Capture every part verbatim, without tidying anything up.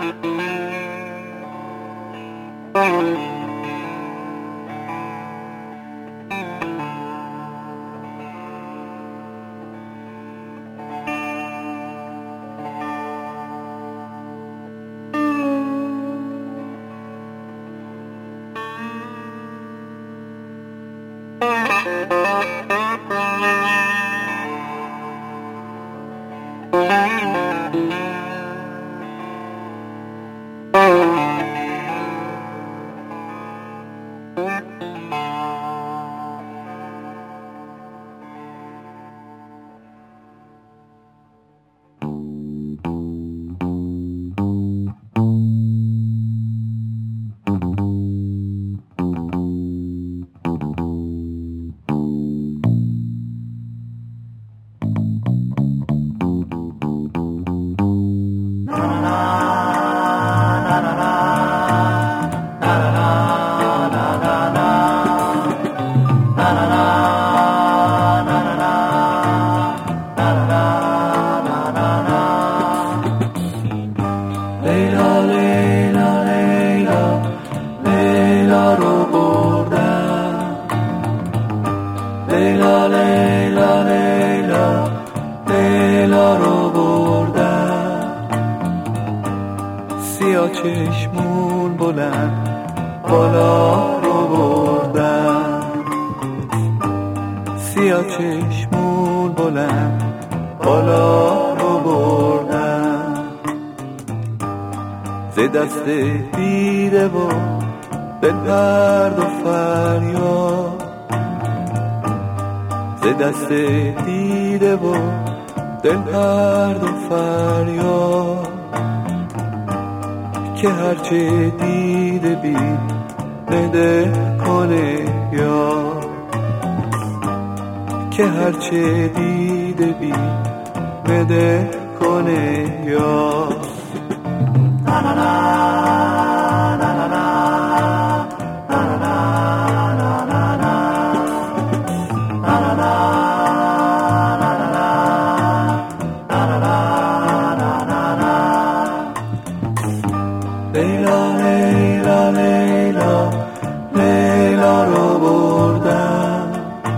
چشمون بلند بالا رو بردن، سیاه چشمون بلند بالا رو بردن، ز دست دیده و به درد و فریاد، ز دست دیده و دل درد و فریاد، که هرچه دیده بی بده کنه یاد، که هرچه دیده بی بده کنه یاد. لیلا لیلا لیلا لیلا رو بردن،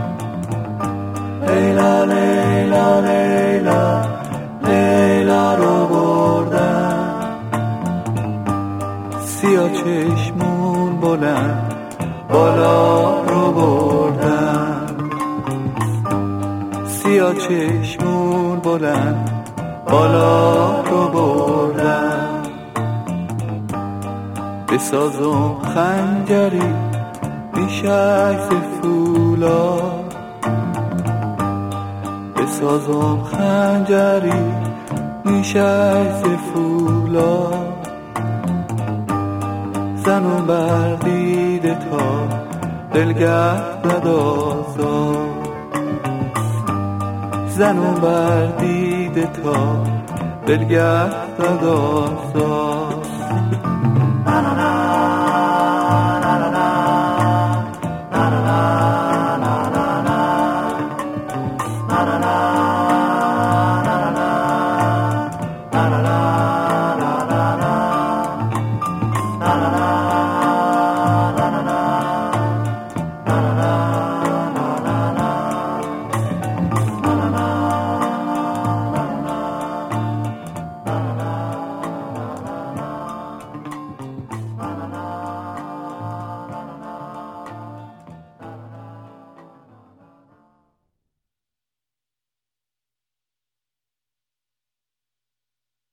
لیلا لیلا لیلا لیلا رو بردن، سیاه چشمون بلند بالا رو بردن، سیاه چشمون بلند بالا رو بردن، بسازم خنجری بیشک ز فولاد، بسازم خنجری بیشک ز فولاد، زنم بر دیده تا دل گردد آزاد، زنم بر دیده تا دل گردد آزاد.